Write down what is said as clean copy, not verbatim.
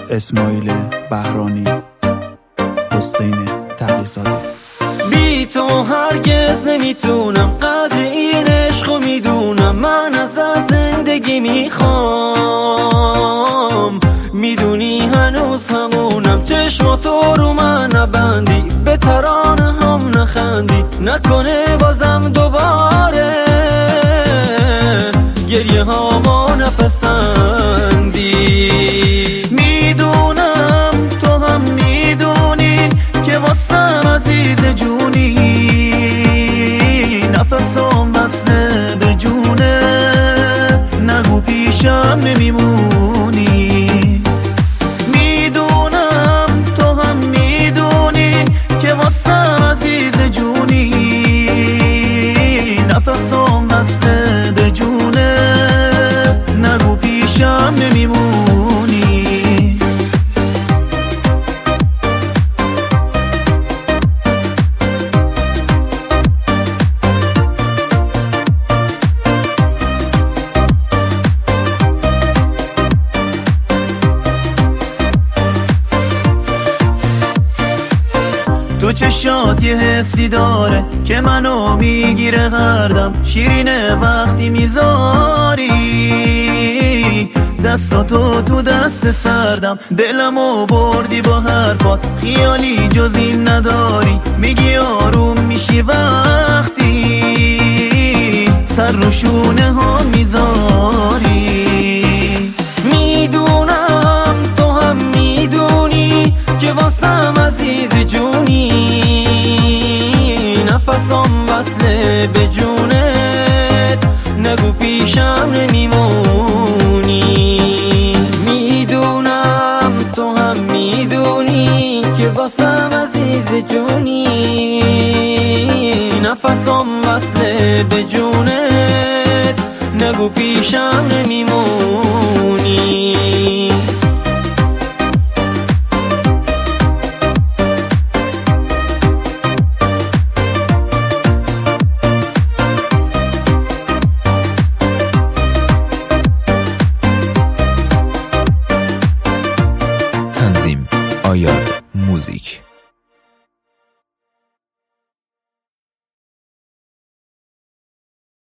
اسماعیل بهرانی، حسین تقی‌زاده. بی تو هرگز نمیتونم، قدر این عشقو میدونم. من ازت زندگی میخوام، میدونی هنوز همونم. چشماتو رو من نبندی، به ترانه هم نخندی. نکنه بازم دوباره گریه ها ما نپسندی. میدونم تو هم میدونی که واسم عزیز جونی. نفسم وصله به جونه، نگو پیشم نمیمونی. میدونم تو هم میدونی که واسم عزیز جونی. نفسم وصله به جونه، نگو پیشم نمیمونی. تو چشات یه حسی داره که منو میگیره هر دم. شیرینه وقتی میذاری دستاتو تو دست سردم. دلمو بردی با حرفات، خیالی جز این نداری. میگی آروم میشی وقتی سر رو شونه ها میذاری. میدونم تو هم میدونی که واسم عزیز جونی. نفسم وصله به جونت، نگو پیشم نمیمونی. میدونم تو هم میدونی که واسم عزیز جونی. نفسم وصله به جونت، نگو پیشم نمیمونی.